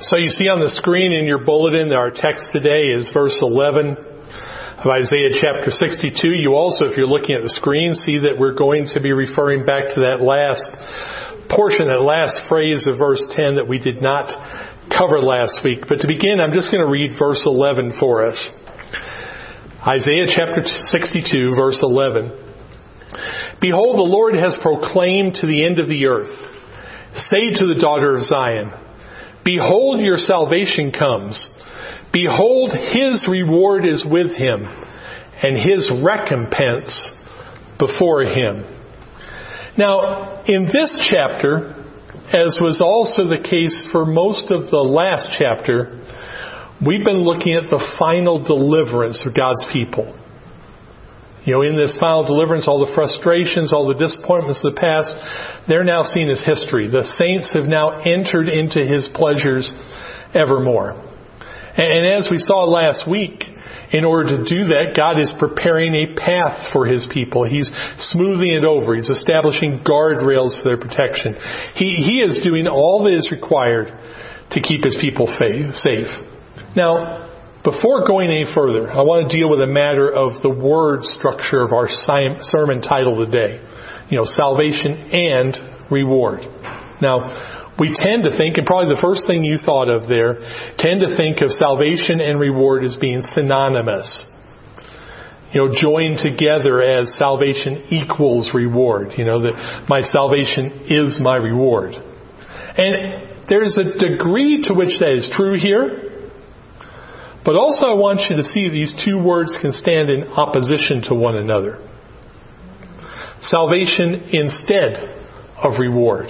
So you see on the screen in your bulletin, our text today is verse 11 of Isaiah chapter 62. You also, if you're looking at the screen, see that we're going to be referring back to that last portion, that last phrase of verse 10 that we did not cover last week. But to begin, I'm just going to read verse 11 for us. Isaiah chapter 62, verse 11. Behold, the Lord has proclaimed to the end of the earth. Say to the daughter of Zion, behold, your salvation comes. Behold, his reward is with him, and his recompense before him. Now, in this chapter, as was also the case for most of the last chapter, we've been looking at the final deliverance of God's people. In this final deliverance, all the frustrations, all the disappointments of the past, they're now seen as history. The saints have now entered into His pleasures evermore. And as we saw last week, in order to do that, God is preparing a path for His people. He's smoothing it over. He's establishing guardrails for their protection. He is doing all that is required to keep His people safe. Now, before going any further, I want to deal with a matter of the word structure of our sermon title today. Salvation and reward. Now, we tend to think, and probably the first thing you thought of there, tend to think of salvation and reward as being synonymous. Joined together as salvation equals reward. That my salvation is my reward. And there's a degree to which that is true here. But also I want you to see these two words can stand in opposition to one another. Salvation instead of reward.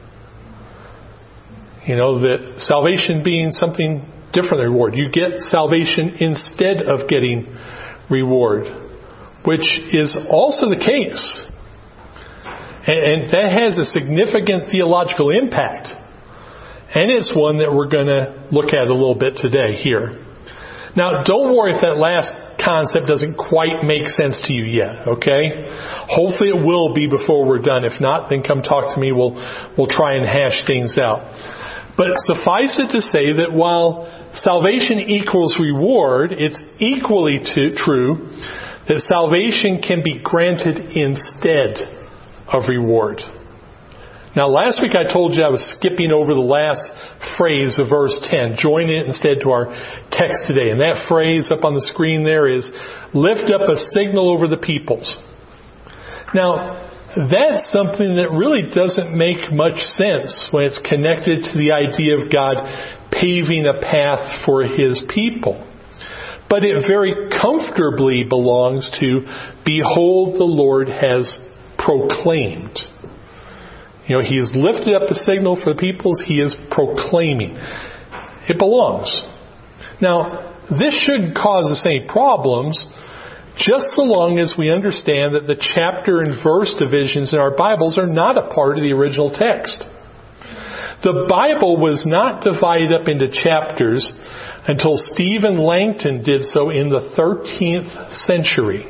That salvation being something different than reward. You get salvation instead of getting reward, which is also the case. And that has a significant theological impact. And it's one that we're going to look at a little bit today here. Now, don't worry if that last concept doesn't quite make sense to you yet, okay? Hopefully it will be before we're done. If not, then come talk to me. We'll try and hash things out. But suffice it to say that while salvation equals reward, it's equally true that salvation can be granted instead of reward. Now, last week I told you I was skipping over the last phrase of verse 10, joining it instead to our text today. And that phrase up on the screen there is, lift up a signal over the peoples. Now, that's something that really doesn't make much sense when it's connected to the idea of God paving a path for His people. But it very comfortably belongs to, behold, the Lord has proclaimed. He has lifted up the signal for the peoples. He is proclaiming. It belongs. Now, this shouldn't cause us any problems, just so long as we understand that the chapter and verse divisions in our Bibles are not a part of the original text. The Bible was not divided up into chapters until Stephen Langton did so in the 13th century.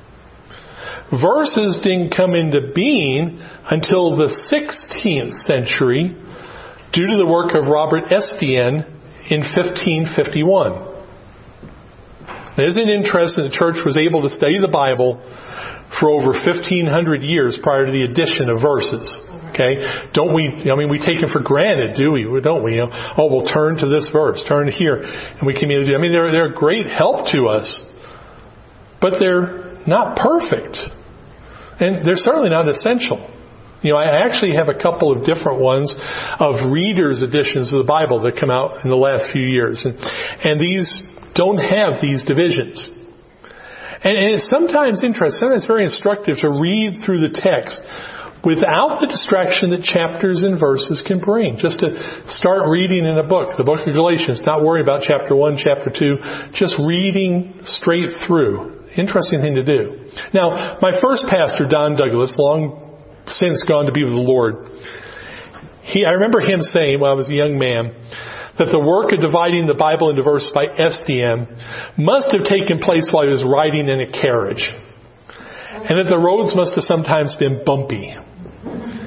Verses didn't come into being until the 16th century due to the work of Robert Estienne in 1551. Isn't it interesting the church was able to study the Bible for over 1,500 years prior to the addition of verses? Okay? Don't we, we take it for granted, do we? Don't we? We'll turn to this verse, turn here, and we can either do. They're a great help to us, but they're not perfect. And they're certainly not essential. I actually have a couple of different ones of readers' editions of the Bible that come out in the last few years. And these don't have these divisions. And it's sometimes interesting, sometimes very instructive to read through the text without the distraction that chapters and verses can bring. Just to start reading in a book, the book of Galatians, not worry about chapter 1, chapter 2, just reading straight through. Interesting thing to do. Now, my first pastor, Don Douglas, long since gone to be with the Lord, I remember him saying when I was a young man that the work of dividing the Bible into verses by Estienne must have taken place while he was riding in a carriage, and that the roads must have sometimes been bumpy.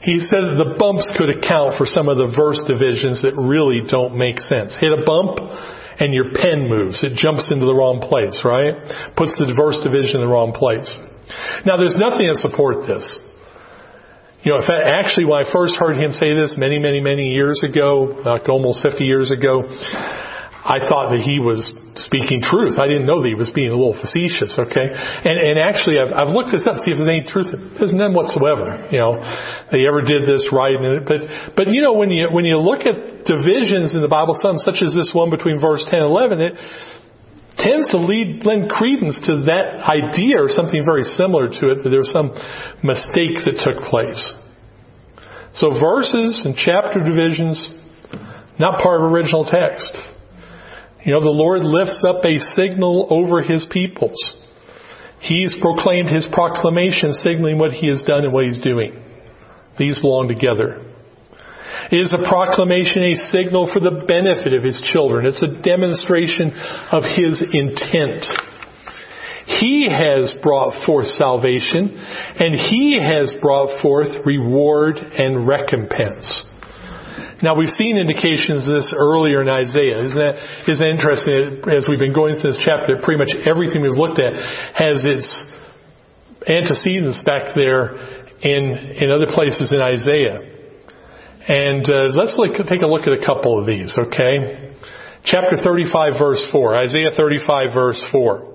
He said the bumps could account for some of the verse divisions that really don't make sense. Hit a bump and your pen moves. It jumps into the wrong place, right? Puts the verse division in the wrong place. Now, there's nothing to support this. In fact, actually, when I first heard him say this many, many, many years ago, like almost 50 years ago, I thought that he was speaking truth. I didn't know that he was being a little facetious, okay? And actually, I've looked this up to see if there's any truth. There's none whatsoever, They ever did this right. But when you look at divisions in the Bible, some such as this one between verse 10 and 11, it tends to lend credence to that idea or something very similar to it, that there was some mistake that took place. So verses and chapter divisions, not part of original text. The Lord lifts up a signal over His peoples. He's proclaimed His proclamation, signaling what He has done and what He's doing. These belong together. It is a proclamation, a signal for the benefit of His children. It's a demonstration of His intent. He has brought forth salvation, and He has brought forth reward and recompense. Now, we've seen indications of this earlier in Isaiah. Isn't that interesting? As we've been going through this chapter, pretty much everything we've looked at has its antecedents back there in other places in Isaiah. And let's take a look at a couple of these, okay? Chapter 35, verse 4. Isaiah 35, verse 4.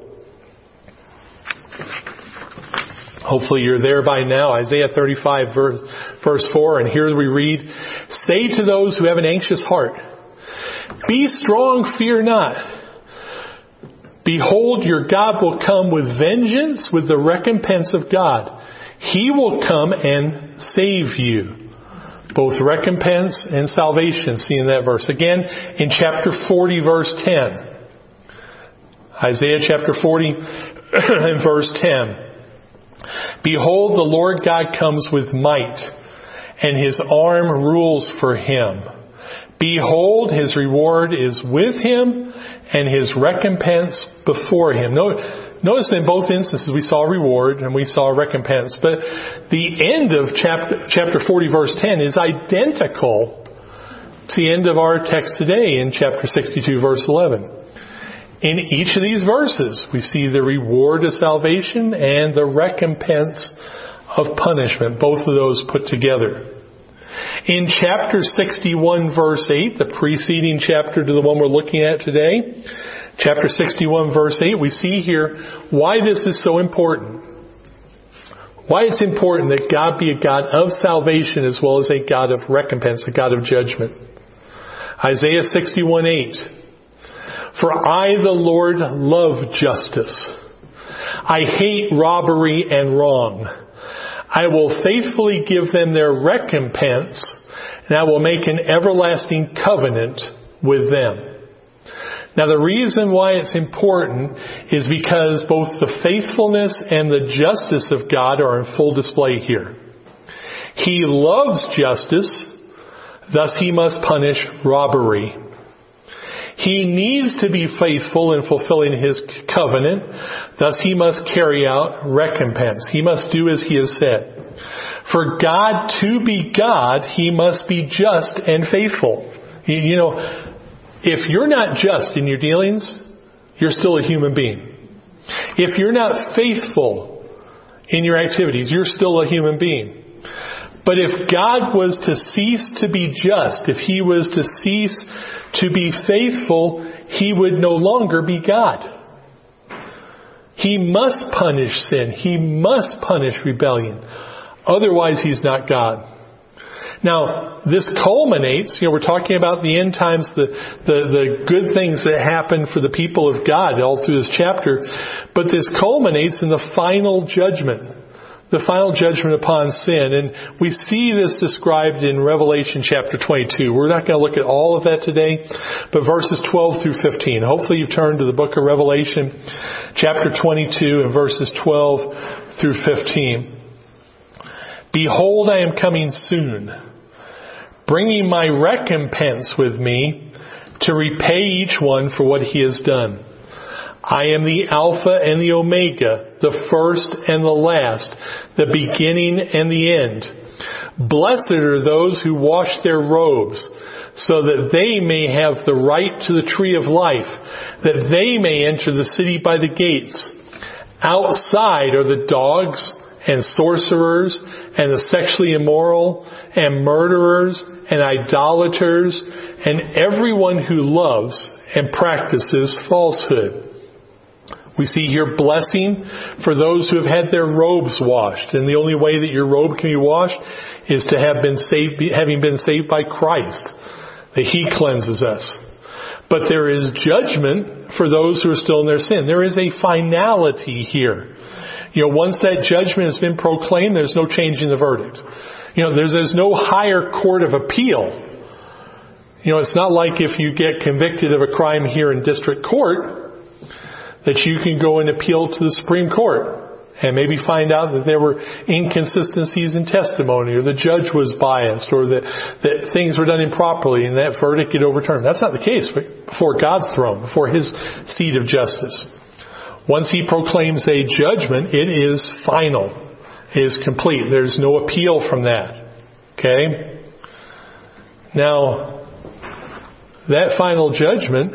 Hopefully you're there by now. Isaiah 35, verse 4. And here we read, "Say to those who have an anxious heart, be strong, fear not. Behold, your God will come with vengeance, with the recompense of God. He will come and save you." Both recompense and salvation, see in that verse. Again, in chapter 40, verse 10. Isaiah chapter 40 and verse 10. "Behold, the Lord God comes with might, and His arm rules for Him. Behold, His reward is with Him, and His recompense before Him." Notice in both instances we saw reward and we saw recompense. But the end of chapter 40, verse 10 is identical to the end of our text today in chapter 62, verse 11. In each of these verses, we see the reward of salvation and the recompense of punishment, both of those put together. In chapter 61, verse 8, the preceding chapter to the one we're looking at today, chapter 61, verse 8, we see here why this is so important. Why it's important that God be a God of salvation as well as a God of recompense, a God of judgment. Isaiah 61, 8. "For I, the Lord, love justice. I hate robbery and wrong. I will faithfully give them their recompense, and I will make an everlasting covenant with them." Now, the reason why it's important is because both the faithfulness and the justice of God are in full display here. He loves justice, thus He must punish robbery. He needs to be faithful in fulfilling His covenant, thus He must carry out recompense. He must do as He has said. For God to be God, He must be just and faithful. If you're not just in your dealings, you're still a human being. If you're not faithful in your activities, you're still a human being. But if God was to cease to be just, if He was to cease to be faithful, He would no longer be God. He must punish sin. He must punish rebellion. Otherwise, He's not God. Now, this culminates, we're talking about the end times, the good things that happen for the people of God all through this chapter, but this culminates in the final judgment upon sin. And we see this described in Revelation chapter 22. We're not going to look at all of that today, but verses 12 through 15. Hopefully you've turned to the book of Revelation chapter 22 and verses 12 through 15. "Behold, I am coming soon, bringing my recompense with me to repay each one for what he has done. I am the Alpha and the Omega, the first and the last, the beginning and the end. Blessed are those who wash their robes, so that they may have the right to the tree of life, that they may enter the city by the gates. Outside are the dogs and sorcerers and the sexually immoral and murderers and idolaters and everyone who loves and practices falsehood. We see here blessing for those who have had their robes washed. And the only way that your robe can be washed is to have been saved, having been saved by Christ, that He cleanses us. But there is judgment for those who are still in their sin. There is a finality here. Once that judgment has been proclaimed, there's no changing the verdict. There's no higher court of appeal. It's not like if you get convicted of a crime here in district court, that you can go and appeal to the Supreme Court and maybe find out that there were inconsistencies in testimony, or the judge was biased, or that things were done improperly and that verdict get overturned. That's not the case before God's throne, before His seat of justice. Once He proclaims a judgment, it is final. It is complete. There's no appeal from that. Okay? Now, that final judgment,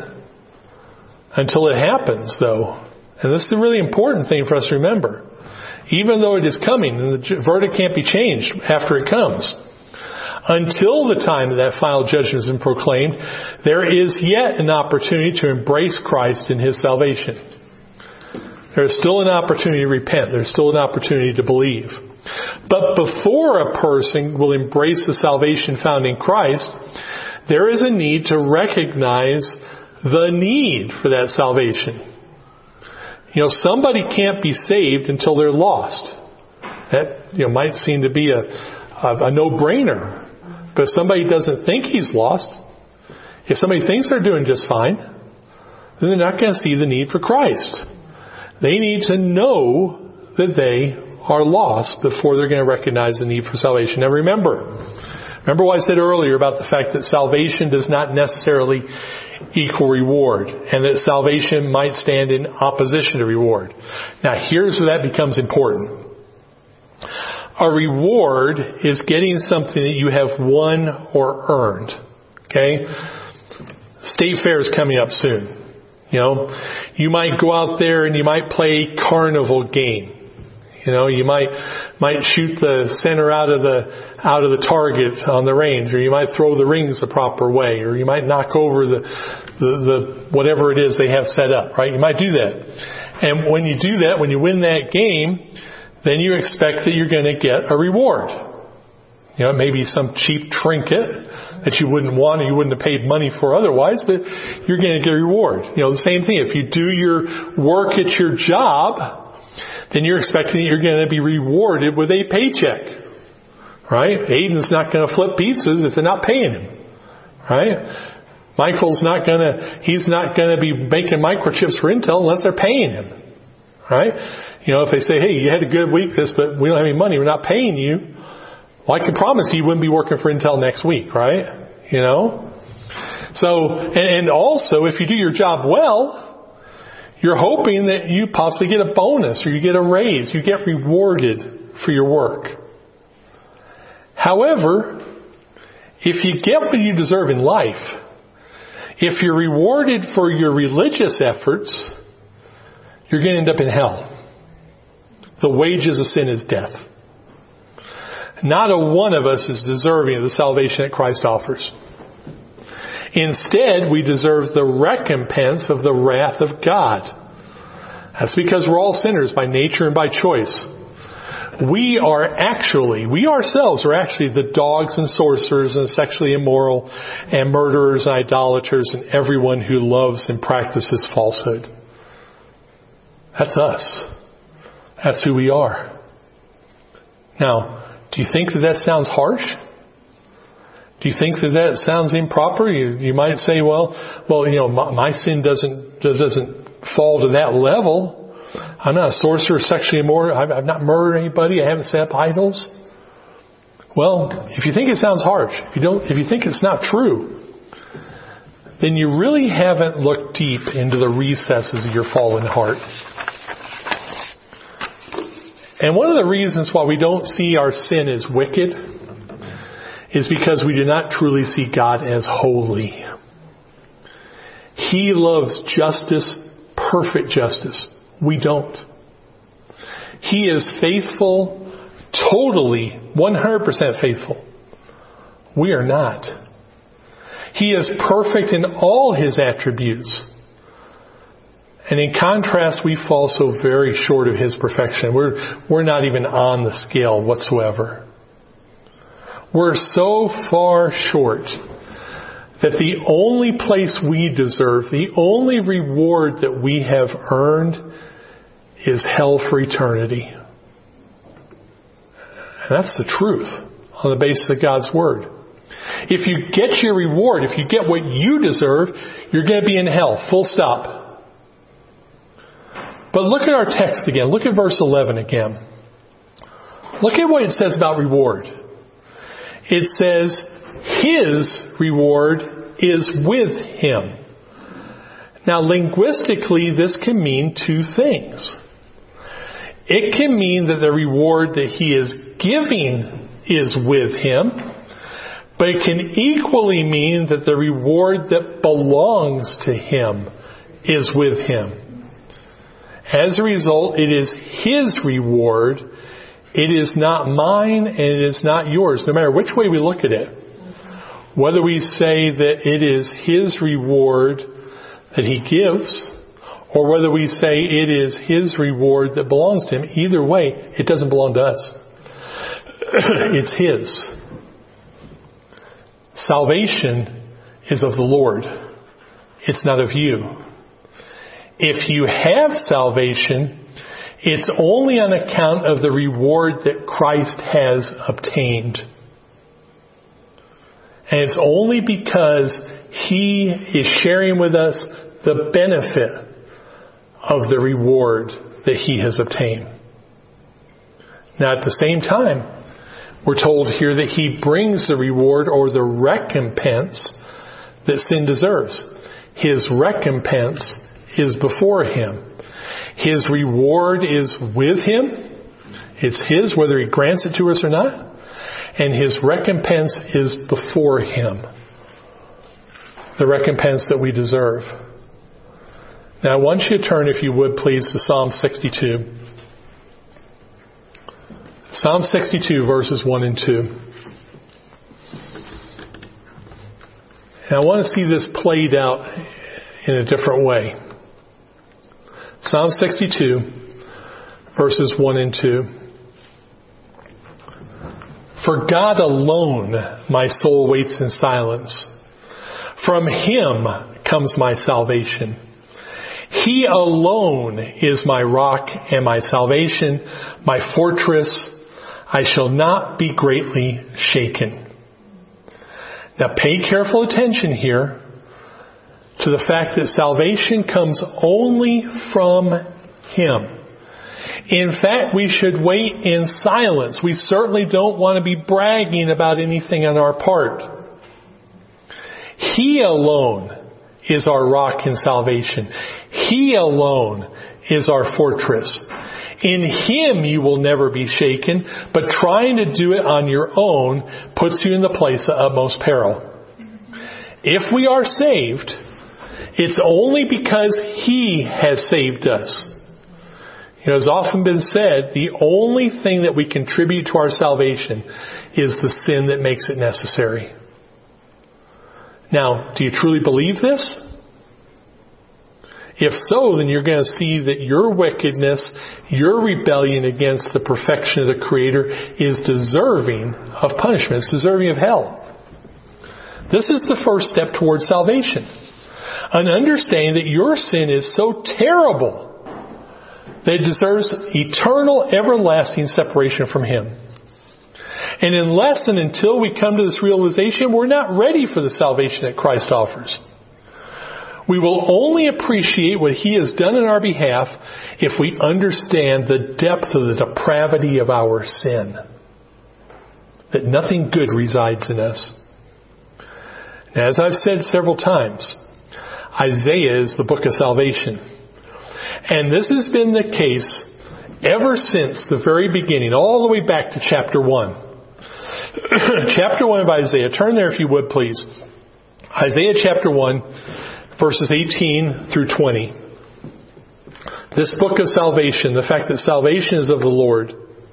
until it happens, though, and this is a really important thing for us to remember, even though it is coming, and the verdict can't be changed after it comes, until the time that final judgment has been proclaimed, there is yet an opportunity to embrace Christ in His salvation. There is still an opportunity to repent. There's still an opportunity to believe. But before a person will embrace the salvation found in Christ, there is a need to recognize the need for that salvation. Somebody can't be saved until they're lost. That might seem to be a no-brainer. But if somebody doesn't think he's lost, if somebody thinks they're doing just fine, then they're not going to see the need for Christ. They need to know that they are lost before they're going to recognize the need for salvation. Now remember what I said earlier about the fact that salvation does not necessarily equal reward, and that salvation might stand in opposition to reward. Now here's where that becomes important. A reward is getting something that you have won or earned. Okay? State Fair is coming up soon. You might go out there and you might play a carnival game. You might shoot the center out of the target on the range, or you might throw the rings the proper way, or you might knock over the whatever it is they have set up, right? You might do that. And when you do that, when you win that game, then you expect that you're going to get a reward. Maybe some cheap trinket that you wouldn't want or you wouldn't have paid money for otherwise, but you're going to get a reward. The same thing. If you do your work at your job, then you're expecting that you're going to be rewarded with a paycheck. Right? Aiden's not going to flip pizzas if they're not paying him. Right? Michael's he's not going to be making microchips for Intel unless they're paying him. Right? If they say, hey, you had a good week but we don't have any money, we're not paying you. Well, I can promise you wouldn't be working for Intel next week, right? So, and also, if you do your job well, you're hoping that you possibly get a bonus or you get a raise. You get rewarded for your work. However, if you get what you deserve in life, if you're rewarded for your religious efforts, you're going to end up in hell. The wages of sin is death. Not a one of us is deserving of the salvation that Christ offers. Instead, we deserve the recompense of the wrath of God. That's because we're all sinners by nature and by choice. We ourselves are actually the dogs and sorcerers and sexually immoral and murderers and idolaters and everyone who loves and practices falsehood. That's us. That's who we are. Now, do you think that sounds harsh? Do you think that sounds improper? You might say, well, my sin doesn't fall to that level. I'm not a sorcerer, sexually immoral. I've not murdered anybody. I haven't set up idols. Well, if you think it sounds harsh, if you think it's not true, then you really haven't looked deep into the recesses of your fallen heart. And one of the reasons why we don't see our sin as wicked is because we do not truly see God as holy. He loves justice, perfect justice. We don't. He is faithful, totally, 100% faithful. We are not. He is perfect in all His attributes. And in contrast, we fall so very short of His perfection. We're not even on the scale whatsoever. We're so far short that the only place we deserve, the only reward that we have earned is hell for eternity. And that's the truth on the basis of God's Word. If you get your reward, if you get what you deserve, you're going to be in hell. Full stop. But look at our text again. Look at verse 11 again. Look at what it says about reward. It says, His reward is with Him. Now, linguistically, this can mean two things. It can mean that the reward that He is giving is with Him, but it can equally mean that the reward that belongs to Him is with Him. As a result, it is His reward. It is not mine and it is not yours, no matter which way we look at it. Whether we say that it is His reward that He gives, or whether we say it is His reward that belongs to Him, either way, it doesn't belong to us. It's His. Salvation is of the Lord. It's not of you. If you have salvation, it's only on account of the reward that Christ has obtained. And it's only because He is sharing with us the benefit of the reward that He has obtained. Now, at the same time, we're told here that He brings the reward or the recompense that sin deserves. His recompense is before Him. His reward is with Him. It's His, whether He grants it to us or not. And His recompense is before Him. The recompense that we deserve. Now, I want you to turn, if you would please, to Psalm 62. Psalm 62, verses 1 and 2. And I want to see this played out in a different way. Psalm 62, verses 1 and 2. For God alone my soul waits in silence. From Him comes my salvation. He alone is my rock and my salvation, my fortress. I shall not be greatly shaken. Now pay careful attention here to the fact that salvation comes only from Him. In fact, we should wait in silence. We certainly don't want to be bragging about anything on our part. He alone is our rock and salvation. He alone is our fortress. In Him you will never be shaken, but trying to do it on your own puts you in the place of utmost peril. If we are saved, it's only because He has saved us. You know, it's often been said, the only thing that we contribute to our salvation is the sin that makes it necessary. Now, do you truly believe this? If so, then you're going to see that your wickedness, your rebellion against the perfection of the Creator is deserving of punishment. It's deserving of hell. This is the first step towards salvation. An understanding that your sin is so terrible that it deserves eternal, everlasting separation from Him. And unless and until we come to this realization, we're not ready for the salvation that Christ offers. We will only appreciate what He has done in our behalf if we understand the depth of the depravity of our sin. That nothing good resides in us. Now, as I've said several times, Isaiah is the book of salvation. And this has been the case ever since the very beginning, all the way back to chapter 1. Chapter 1 of Isaiah. Turn there if you would, please. Isaiah chapter 1, verses 18 through 20. This book of salvation, the fact that salvation is of the Lord.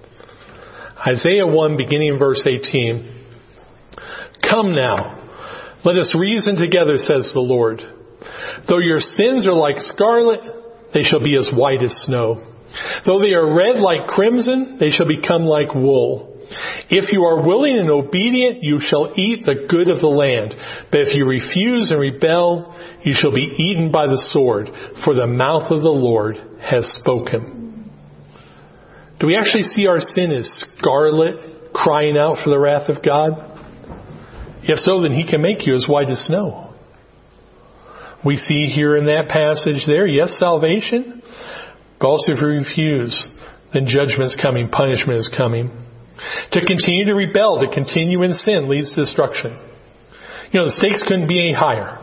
Isaiah 1, beginning in verse 18. Come now, let us reason together, says the Lord. Though your sins are like scarlet, they shall be as white as snow. Though they are red like crimson, they shall become like wool. If you are willing and obedient, you shall eat the good of the land. But if you refuse and rebel, you shall be eaten by the sword, for the mouth of the Lord has spoken. Do we actually see our sin as scarlet, crying out for the wrath of God? If so, then He can make you as white as snow. We see here in that passage there, yes, salvation, but also if you refuse, then judgment is coming, punishment is coming. To continue to rebel, to continue in sin leads to destruction. The stakes couldn't be any higher.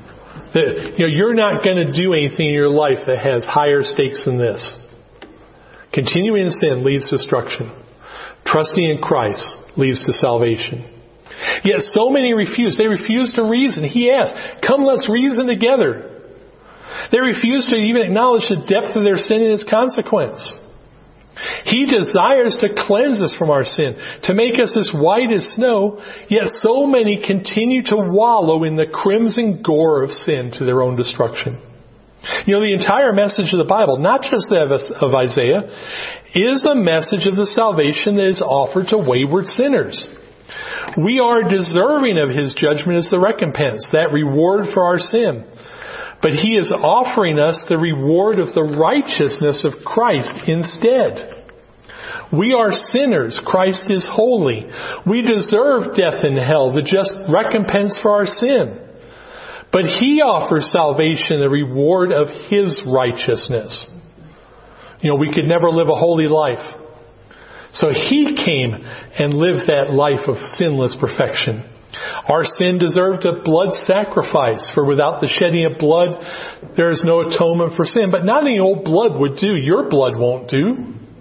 You're not going to do anything in your life that has higher stakes than this. Continuing in sin leads to destruction. Trusting in Christ leads to salvation. Yet so many refuse. They refuse to reason. He asked, come, let's reason together. They refuse to even acknowledge the depth of their sin and its consequence. He desires to cleanse us from our sin, to make us as white as snow, yet so many continue to wallow in the crimson gore of sin to their own destruction. The entire message of the Bible, not just that of Isaiah, is a message of the salvation that is offered to wayward sinners. We are deserving of His judgment as the recompense, that reward for our sin. But He is offering us the reward of the righteousness of Christ instead. We are sinners. Christ is holy. We deserve death and hell, the just recompense for our sin. But He offers salvation, the reward of His righteousness. We could never live a holy life. So He came and lived that life of sinless perfection. Our sin deserved a blood sacrifice, for without the shedding of blood, there is no atonement for sin. But not any old blood would do. Your blood won't do.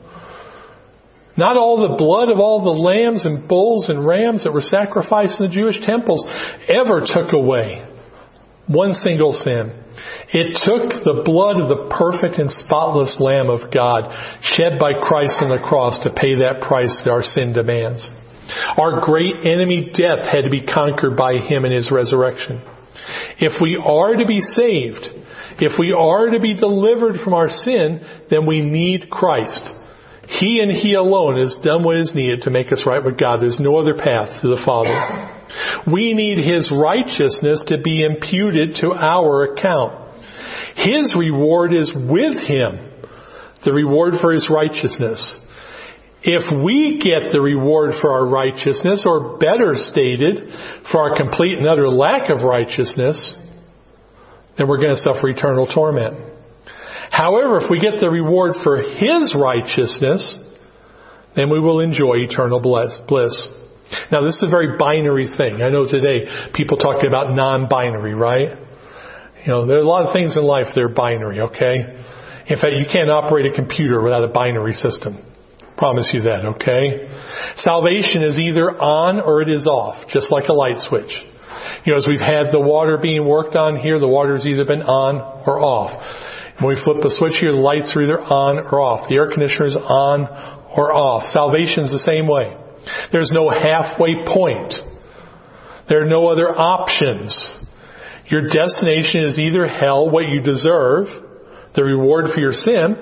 Not all the blood of all the lambs and bulls and rams that were sacrificed in the Jewish temples ever took away one single sin. It took the blood of the perfect and spotless Lamb of God shed by Christ on the cross to pay that price that our sin demands. Our great enemy death had to be conquered by Him in His resurrection. If we are to be saved, if we are to be delivered from our sin, then we need Christ. He and He alone has done what is needed to make us right with God. There's no other path to the Father. We need His righteousness to be imputed to our account. His reward is with Him, the reward for His righteousness. If we get the reward for our righteousness, or better stated, for our complete and utter lack of righteousness, then we're going to suffer eternal torment. However, if we get the reward for His righteousness, then we will enjoy eternal bliss. Now, this is a very binary thing. I know today people talking about non-binary, right? There are a lot of things in life that are binary, okay? In fact, you can't operate a computer without a binary system. Promise you that, okay? Salvation is either on or it is off, just like a light switch. As we've had the water being worked on here, the water's either been on or off. When we flip the switch here, the lights are either on or off. The air conditioner is on or off. Salvation is the same way. There's no halfway point. There are no other options. Your destination is either hell, what you deserve, the reward for your sin,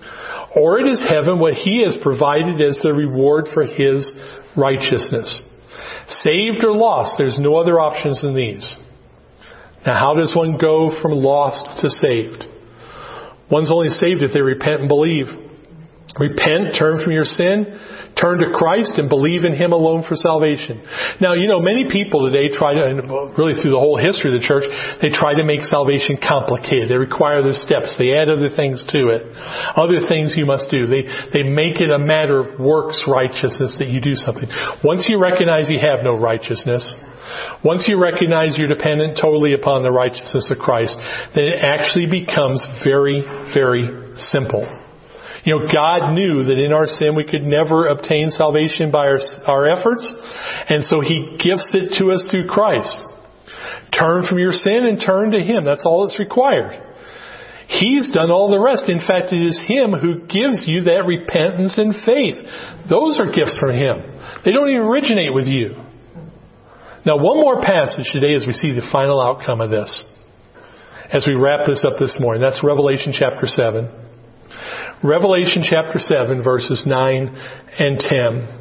or it is heaven, what He has provided as the reward for His righteousness. Saved or lost, there's no other options than these. Now, how does one go from lost to saved? One's only saved if they repent and believe. Repent, turn from your sin, turn to Christ, and believe in Him alone for salvation. Now, many people today try to, and really through the whole history of the church, they try to make salvation complicated. They require other steps. They add other things to it. Other things you must do. They make it a matter of works righteousness that you do something. Once you recognize you have no righteousness, once you recognize you're dependent totally upon the righteousness of Christ, then it actually becomes very, very simple. God knew that in our sin we could never obtain salvation by our efforts, and so He gifts it to us through Christ. Turn from your sin and turn to Him. That's all that's required. He's done all the rest. In fact, it is Him who gives you that repentance and faith. Those are gifts from Him. They don't even originate with you. Now, one more passage today as we see the final outcome of this. As we wrap this up this morning. That's Revelation chapter 7. Revelation chapter 7, verses 9 and 10.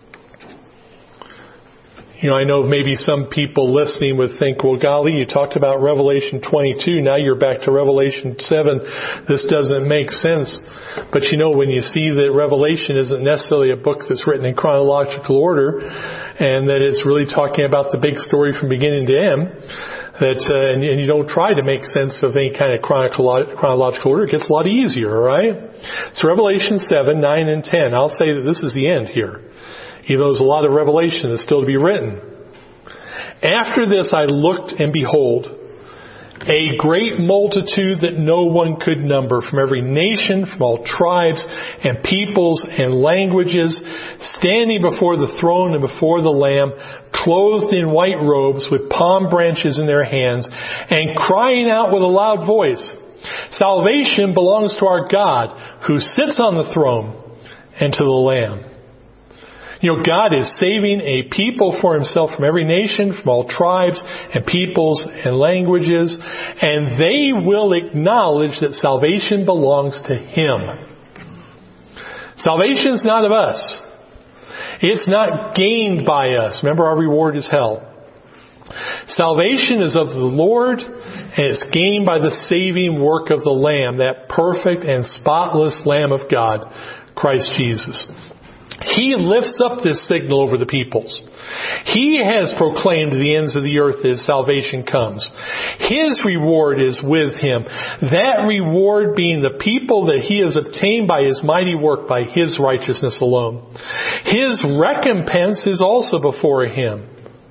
I know maybe some people listening would think, well, golly, you talked about Revelation 22. Now you're back to Revelation 7. This doesn't make sense. But when you see that Revelation isn't necessarily a book that's written in chronological order, and that it's really talking about the big story from beginning to end, and you don't try to make sense of any kind of chronological order, it gets a lot easier, all right? So Revelation 7, 9, and 10. I'll say that this is the end here. Even though there's a lot of revelation that's still to be written. After this I looked, and behold, a great multitude that no one could number, from every nation, from all tribes and peoples and languages, standing before the throne and before the Lamb, clothed in white robes, with palm branches in their hands, and crying out with a loud voice, "Salvation belongs to our God, who sits on the throne, and to the Lamb." God is saving a people for Himself from every nation, from all tribes and peoples and languages, and they will acknowledge that salvation belongs to Him. Salvation is not of us. It's not gained by us. Remember, our reward is hell. Salvation is of the Lord, and it's gained by the saving work of the Lamb, that perfect and spotless Lamb of God, Christ Jesus. He lifts up this signal over the peoples. He has proclaimed to the ends of the earth that salvation comes. His reward is with Him. That reward being the people that He has obtained by His mighty work, by His righteousness alone. His recompense is also before Him.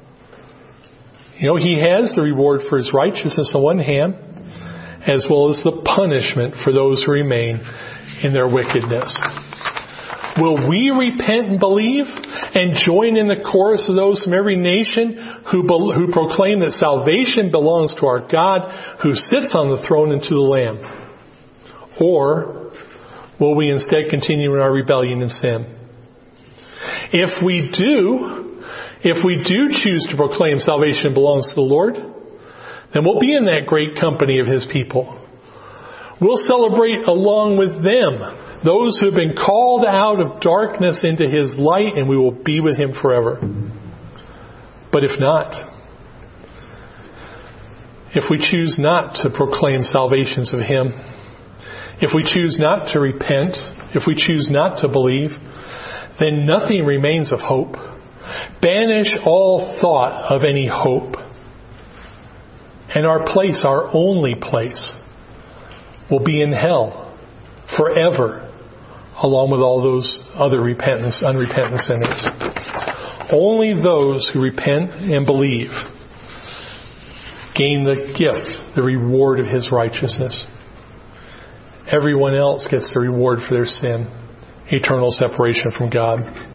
He has the reward for His righteousness on one hand, as well as the punishment for those who remain in their wickedness. Will we repent and believe and join in the chorus of those from every nation who proclaim that salvation belongs to our God who sits on the throne and to the Lamb? Or will we instead continue in our rebellion and sin? If we do choose to proclaim salvation belongs to the Lord, then we'll be in that great company of His people. We'll celebrate along with them, those who have been called out of darkness into His light, and we will be with Him forever. But if not, if we choose not to proclaim salvations of Him, if we choose not to repent, if we choose not to believe, then nothing remains of hope. Banish all thought of any hope. And our only place, will be in hell forever, along with all those other unrepentant sinners. Only those who repent and believe gain the gift, the reward of His righteousness. Everyone else gets the reward for their sin, eternal separation from God.